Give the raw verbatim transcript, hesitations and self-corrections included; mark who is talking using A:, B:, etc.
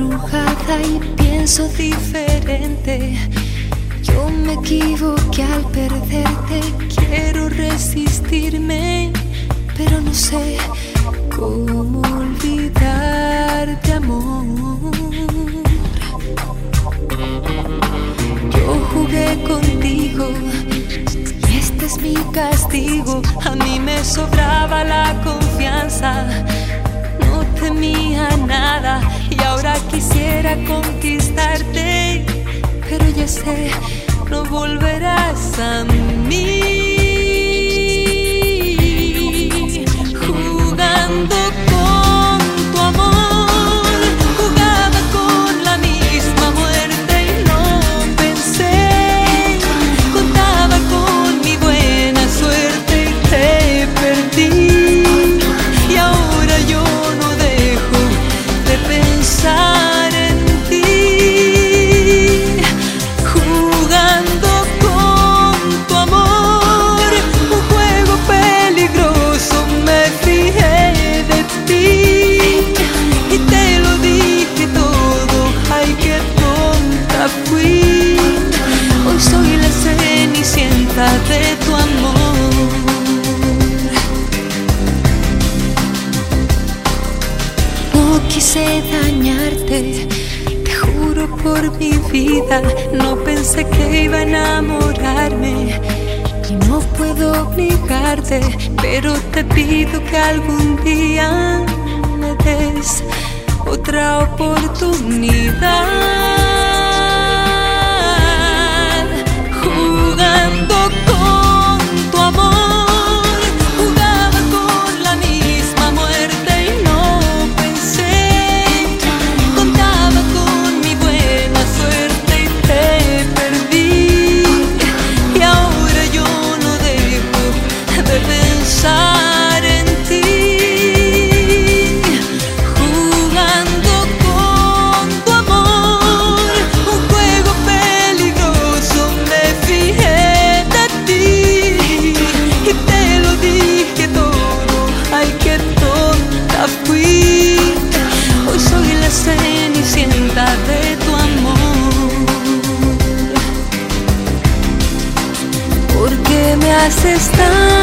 A: enojada y pienso diferente. Yo me equivoqué al perderte. Quiero resistirme, pero no sé cómo olvidarte, amor. Yo jugué contigo y este es mi castigo. A mí me sobraba la confianza, no temía nada y ahora quisiera conquistarte, pero ya sé, no volverás a mí. Jugando con tu amor, jugaba con la misma muerte y no pensé. Contaba con mi buena suerte y te perdí. Y ahora yo no dejo de pensar en ti. Jugando con tu amor, un juego peligroso, me fijé de ti y te lo dije todo. Ay, qué tonta fui. Hoy soy la cenicienta de tu amor. No quise dañarte, te juro por mi vida. No pensé que iba a enamorarme y no puedo obligarte, pero te pido que algún día me des otra oportunidad. Jugando con tu amor, jugaba con la misma muerte y no pensé. Contaba con mi buena suerte y te perdí. Y ahora yo no dejo de pensar en ti. Jugando con tu amor, un juego peligroso, me fijé de ti y te lo dije todo. Ay, qué tonta fui. Hoy soy la cenicienta de tu amor. ¿Por qué me haces tan